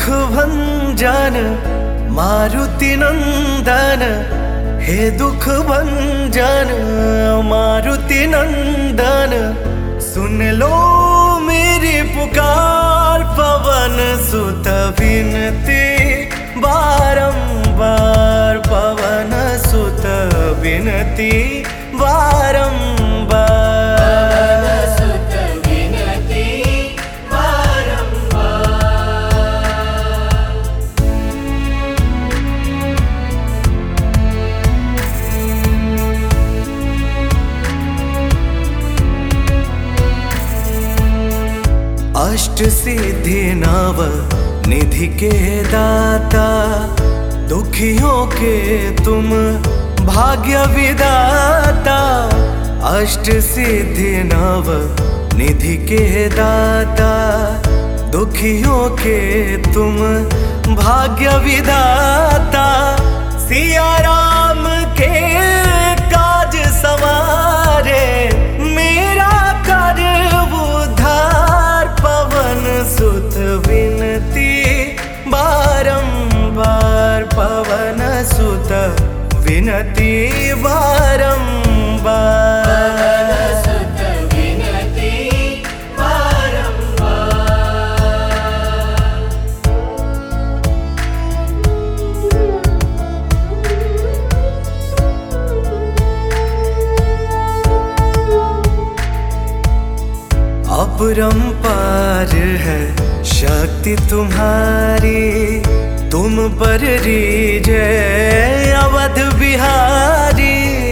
भंजन मारुति नंदन, हे दुख भंजन मारुति नंदन, सुन लो मेरी पुकार पवन सुत विनती बारंबार, पवन सुत विनती बारंबार। अष्ट सिद्धि नव निधि के दाता, दुखियों के तुम भाग्य विदाता। अष्ट सिद्धि नव निधि के दाता, दुखियों के तुम भाग्य विदाता। सिया राम के काज सवारे, मेरा कर उद्धार पवन सुत विनती बारंबार, पवन सुत विनती बारंबार। अपरंपार है शक्ति तुम्हारी, तुम पर रीझे अवध बिहारी।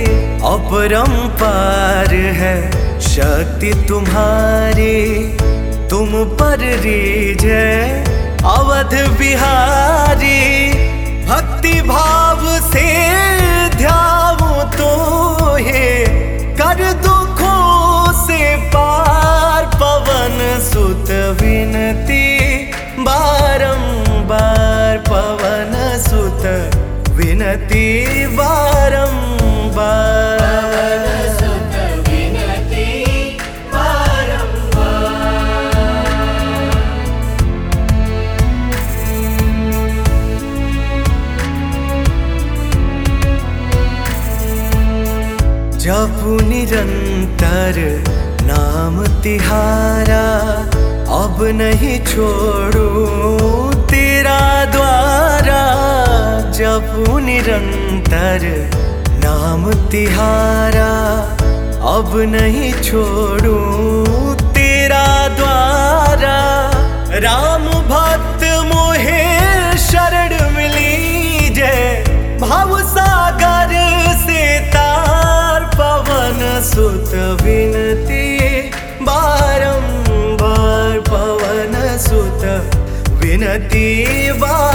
अपरंपार है शक्ति तुम्हारी, तुम पर रीझे अवध बिहारी। भक्ति भाव से ध्याऊं तो हे, कर दुखों से पार पवन सुत विनती बारंबार, पवन सुत विनती बारंबार। जपू निरंतर नाम तिहारा, अब नहीं छोड़ू तेरा द्वारा। जपू निरंतर नाम तिहारा, अब नहीं छोड़ू तेरा द्वारा। राम भक्त मोहे शरण मिली जय, भव सागर से तार पवन सुत विनती बारंबार, पवन सुत विनती बारंबार।